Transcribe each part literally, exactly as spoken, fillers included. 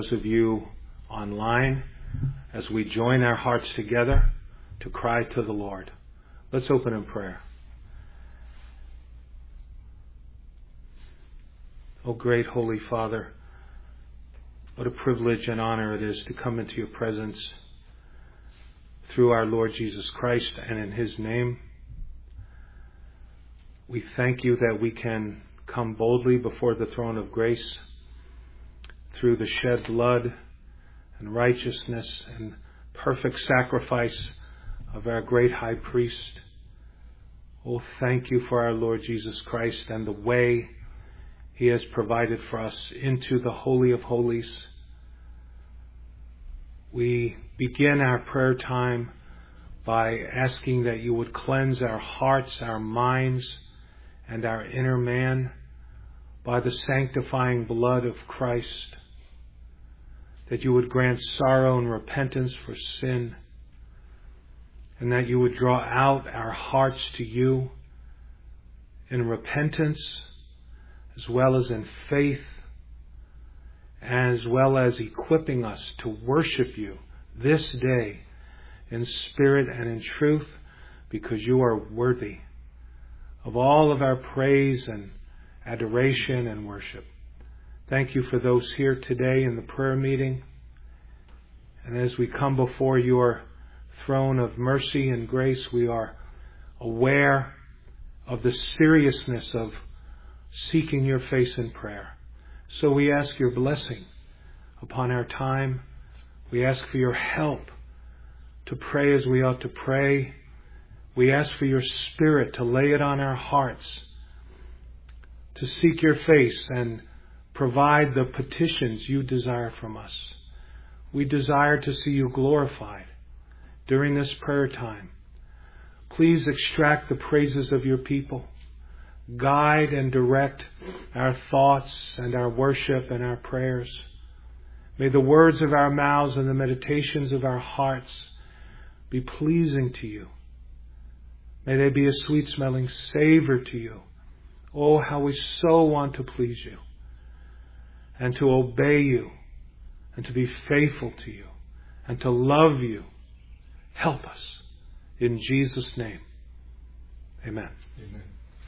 those of you online as we join our hearts together to cry to the Lord. Let's open in prayer. Oh, great Holy Father, what a privilege and honor it is to come into your presence through our Lord Jesus Christ and in his name. We thank you that we can come boldly before the throne of grace through the shed blood and righteousness and perfect sacrifice of our great high priest. Oh, thank you for our Lord Jesus Christ and the way he has provided for us into the Holy of Holies. We begin our prayer time by asking that you would cleanse our hearts, our minds, and our inner man by the sanctifying blood of Christ. That you would grant sorrow and repentance for sin, and that you would draw out our hearts to you in repentance, as well as in faith, as well as equipping us to worship you this day in spirit and in truth, because you are worthy of all of our praise and adoration and worship. Thank you for those here today in the prayer meeting. And as we come before your throne of mercy and grace, we are aware of the seriousness of seeking your face in prayer. So we ask your blessing upon our time. We ask for your help to pray as we ought to pray. We ask for your Spirit to lay it on our hearts, to seek your face and provide the petitions you desire from us. We desire to see you glorified during this prayer time. Please extract the praises of your people. Guide and direct our thoughts and our worship and our prayers. May the words of our mouths and the meditations of our hearts be pleasing to you. May they be a sweet-smelling savor to you. Oh, how we so want to please you and to obey you and to be faithful to you and to love you. Help us. In Jesus' name. Amen. Amen.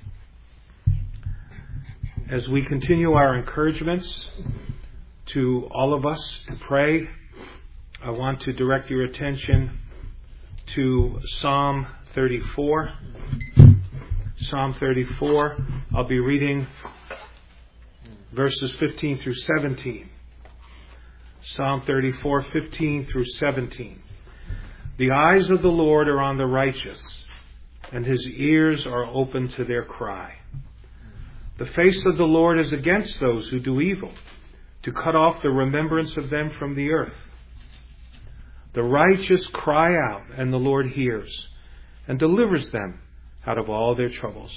As we continue our encouragements to all of us to pray, I want to direct your attention to Psalm thirty-four. Psalm thirty-four. I'll be reading verses fifteen through seventeen. Psalm thirty-four, fifteen through seventeen. The eyes of the Lord are on the righteous, and his ears are open to their cry. The face of the Lord is against those who do evil, to cut off the remembrance of them from the earth. The righteous cry out, and the Lord hears, and delivers them out of all their troubles.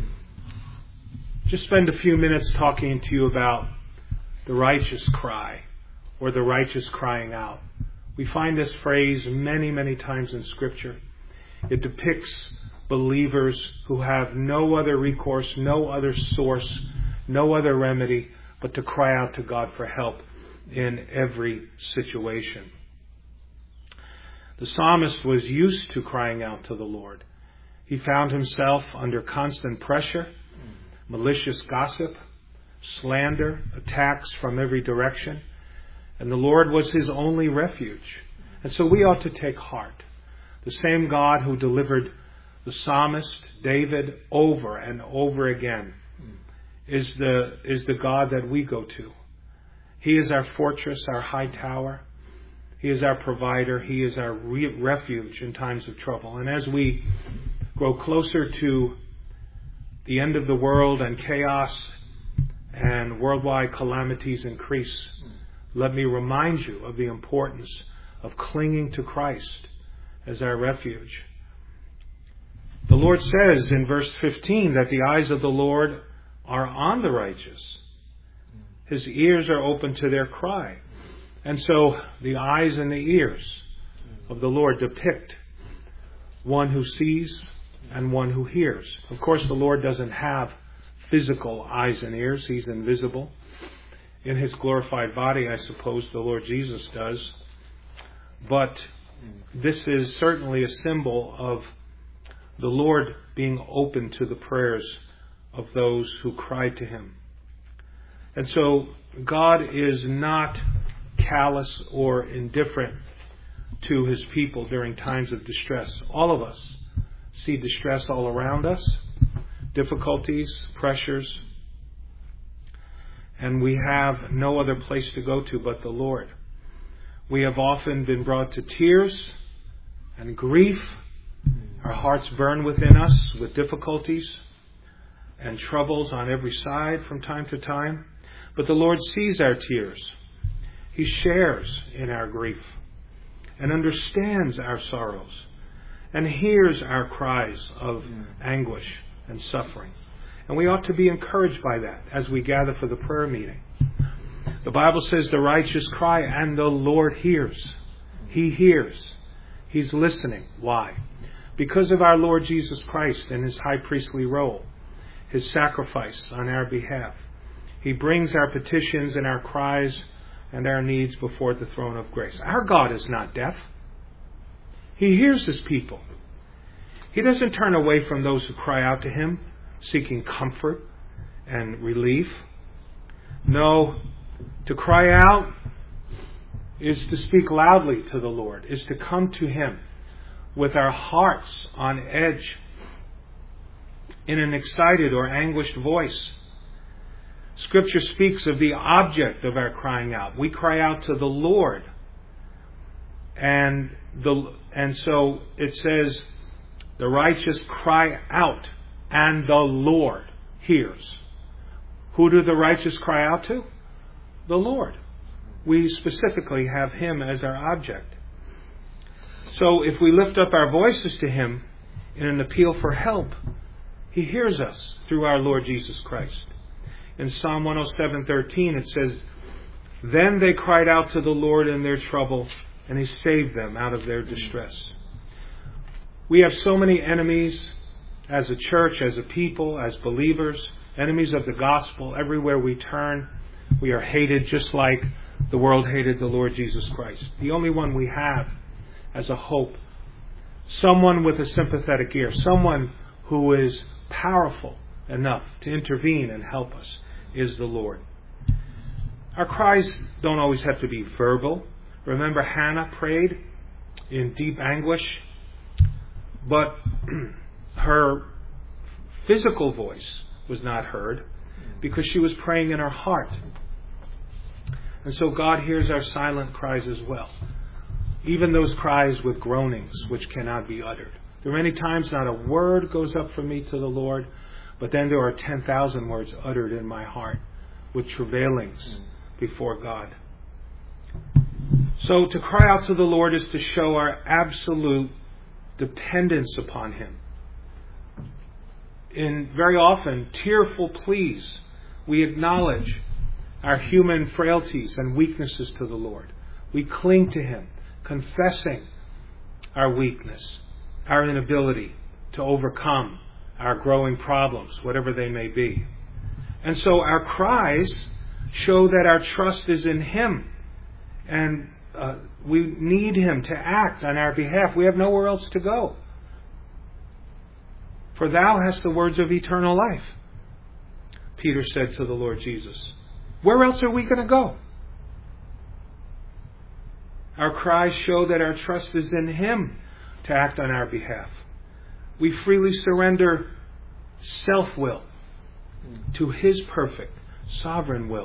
Just spend a few minutes talking to you about the righteous cry, or the righteous crying out. We find this phrase many, many times in Scripture. It depicts believers who have no other recourse, no other source, no other remedy but to cry out to God for help in every situation. The psalmist was used to crying out to the Lord. He found himself under constant pressure, malicious gossip, slander, attacks from every direction, and the Lord was his only refuge. And so we ought to take heart. The same God who delivered the psalmist, David, over and over again, is the, is the God that we go to. He is our fortress, our high tower. He is our provider. He is our re- refuge in times of trouble. And as we grow closer to the end of the world and chaos and worldwide calamities increase, let me remind you of the importance of clinging to Christ as our refuge. The Lord says in verse fifteen that the eyes of the Lord are on the righteous. His ears are open to their cry. And so the eyes and the ears of the Lord depict one who sees and one who hears. Of course, the Lord doesn't have physical eyes and ears. He's invisible. in His glorified body, I suppose the Lord Jesus does. But this is certainly a symbol of the Lord being open to the prayers of those who cry to Him. And so God is not callous or indifferent to His people during times of distress. All of us see distress all around us, difficulties, pressures, and we have no other place to go to but the Lord. We have often been brought to tears and grief. Our hearts burn within us with difficulties and troubles on every side from time to time. But the Lord sees our tears. He shares in our grief and understands our sorrows and hears our cries of anguish and suffering. And we ought to be encouraged by that as we gather for the prayer meeting. The Bible says the righteous cry and the Lord hears. He hears. He's listening. Why? Because of our Lord Jesus Christ and His high priestly role, His sacrifice on our behalf. He brings our petitions and our cries and our needs before the throne of grace. Our God is not deaf. He hears His people. He doesn't turn away from those who cry out to Him, seeking comfort and relief. No, to cry out is to speak loudly to the Lord, is to come to Him with our hearts on edge in an excited or anguished voice. Scripture speaks of the object of our crying out. We cry out to the Lord. And the and so it says, the righteous cry out, and the Lord hears. Who do the righteous cry out to? The Lord. We specifically have Him as our object. So if we lift up our voices to Him in an appeal for help, He hears us through our Lord Jesus Christ. In Psalm one oh seven thirteen it says, then they cried out to the Lord in their trouble, and He saved them out of their distress. We have so many enemies as a church, as a people, as believers, enemies of the gospel. Everywhere we turn, we are hated just like the world hated the Lord Jesus Christ. The only one we have as a hope, someone with a sympathetic ear, someone who is powerful enough to intervene and help us, is the Lord. Our cries don't always have to be verbal. Remember, Hannah prayed in deep anguish, but her physical voice was not heard because she was praying in her heart. And so God hears our silent cries as well, even those cries with groanings which cannot be uttered. There are many times not a word goes up from me to the Lord, but then there are ten thousand words uttered in my heart with travailings before God. So to cry out to the Lord is to show our absolute dependence upon Him. In very often tearful pleas, we acknowledge our human frailties and weaknesses to the Lord. We cling to Him, confessing our weakness, our inability to overcome our growing problems, whatever they may be. And so our cries show that our trust is in Him, and uh, we need Him to act on our behalf. We have nowhere else to go. For Thou hast the words of eternal life, Peter said to the Lord Jesus. Where else are we going to go? Our cries show that our trust is in Him to act on our behalf. We freely surrender self-will to His perfect, sovereign will.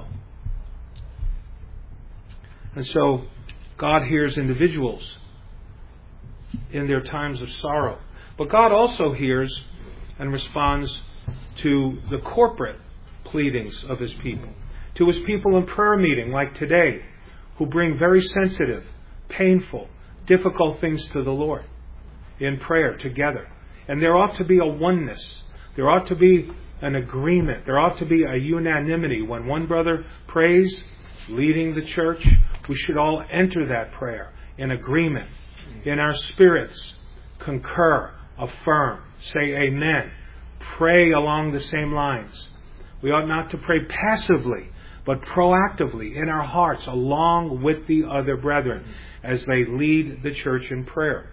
And so God hears individuals in their times of sorrow. But God also hears and responds to the corporate pleadings of His people. To His people in prayer meeting like today, who bring very sensitive, painful, difficult things to the Lord in prayer together. And there ought to be a oneness. There ought to be an agreement. There ought to be a unanimity. When one brother prays, leading the church, we should all enter that prayer in agreement. In our spirits, concur, affirm, say amen, pray along the same lines. We ought not to pray passively, but proactively in our hearts along with the other brethren as they lead the church in prayer.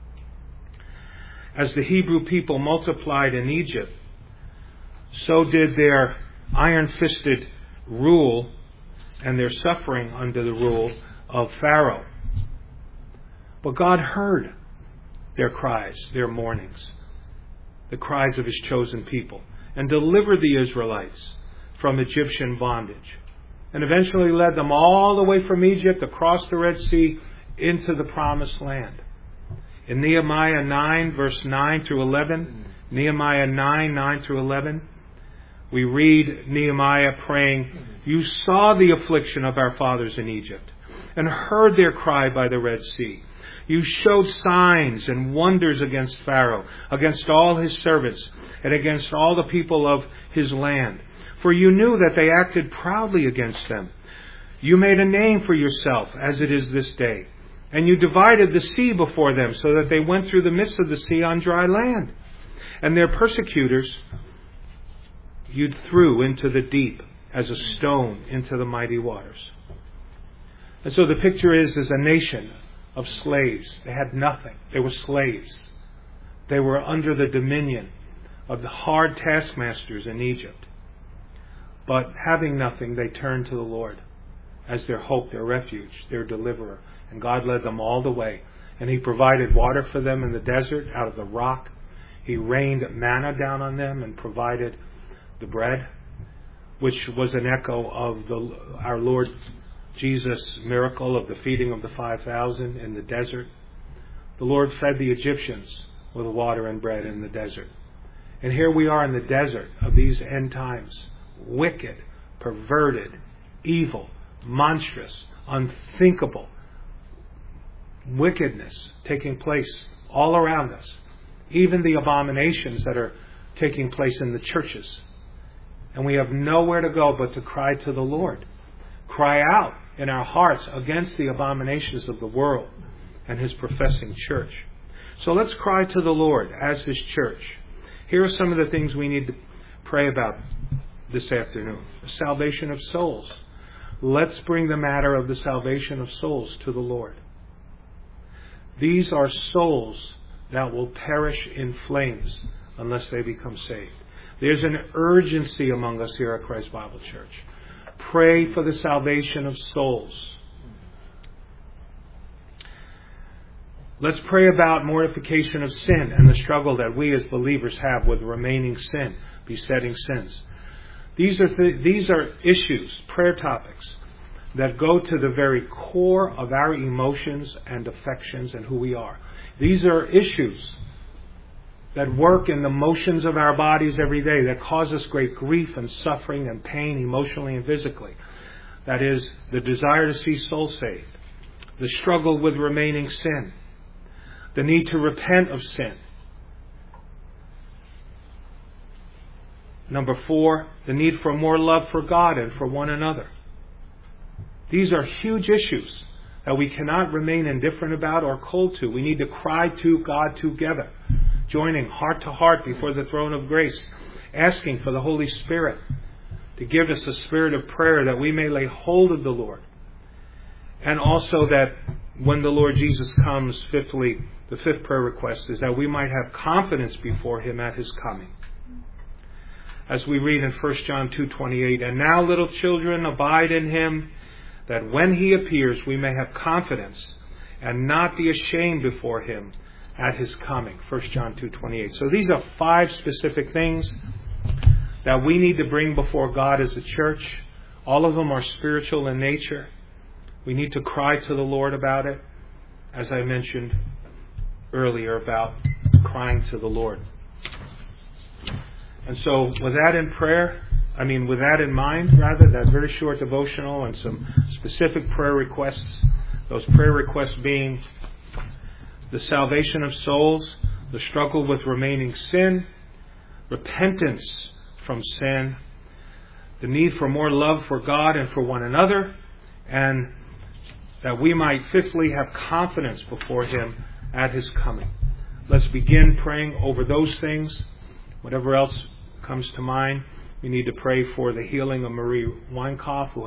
As the Hebrew people multiplied in Egypt, so did their iron-fisted rule and their suffering under the rule of Pharaoh. But God heard their cries, their mournings, the cries of His chosen people, and delivered the Israelites from Egyptian bondage, and eventually led them all the way from Egypt across the Red Sea into the Promised Land. In Nehemiah nine, verse nine through eleven, Nehemiah nine, nine through eleven, we read Nehemiah praying, "You saw the affliction of our fathers in Egypt, and heard their cry by the Red Sea. You showed signs and wonders against Pharaoh, against all his servants, and against all the people of his land. For you knew that they acted proudly against them. You made a name for yourself, as it is this day. And you divided the sea before them, so that they went through the midst of the sea on dry land. And their persecutors you threw into the deep as a stone into the mighty waters." And so the picture is, is a nation of slaves. They had nothing. They were slaves. They were under the dominion of the hard taskmasters in Egypt. But having nothing, they turned to the Lord as their hope, their refuge, their deliverer. And God led them all the way. And He provided water for them in the desert out of the rock. He rained manna down on them and provided the bread, which was an echo of the, our Lord Jesus' miracle of the feeding of the five thousand in the desert. The Lord fed the Egyptians with water and bread in the desert. And here we are in the desert of these end times. Wicked, perverted, evil, monstrous, unthinkable wickedness taking place all around us. Even the abominations that are taking place in the churches. And we have nowhere to go but to cry to the Lord. Cry out in our hearts against the abominations of the world and His professing church. So let's cry to the Lord as His church. Here are some of the things we need to pray about this afternoon. The salvation of souls. Let's bring the matter of the salvation of souls to the Lord. These are souls that will perish in flames unless they become saved. There's an urgency among us here at Christ Bible Church. Pray for the salvation of souls. Let's pray about mortification of sin and the struggle that we as believers have with remaining sin, besetting sins. These are th- these are issues, prayer topics, that go to the very core of our emotions and affections and who we are. These are issues that work in the motions of our bodies every day, that cause us great grief and suffering and pain emotionally and physically. That is, the desire to see souls saved, the struggle with remaining sin, the need to repent of sin. Number four, the need for more love for God and for one another. These are huge issues that we cannot remain indifferent about or cold to. We need to cry to God together, joining heart to heart before the throne of grace, asking for the Holy Spirit to give us a spirit of prayer that we may lay hold of the Lord. And also that when the Lord Jesus comes, fifthly, the fifth prayer request is that we might have confidence before Him at His coming. As we read in First John two twenty-eight, "And now, little children, abide in Him, that when He appears we may have confidence and not be ashamed before Him at His coming." First John two twenty-eight. So these are five specific things that we need to bring before God as a church. All of them are spiritual in nature. We need to cry to the Lord about it, as I mentioned earlier about crying to the Lord. And so with that in prayer, I mean with that in mind, rather, that very short devotional and some specific prayer requests, those prayer requests being the salvation of souls, the struggle with remaining sin, repentance from sin, the need for more love for God and for one another, and that we might fifthly have confidence before Him at His coming. Let's begin praying over those things. Whatever else comes to mind, We need to pray for the healing of Marie Weinkoff, who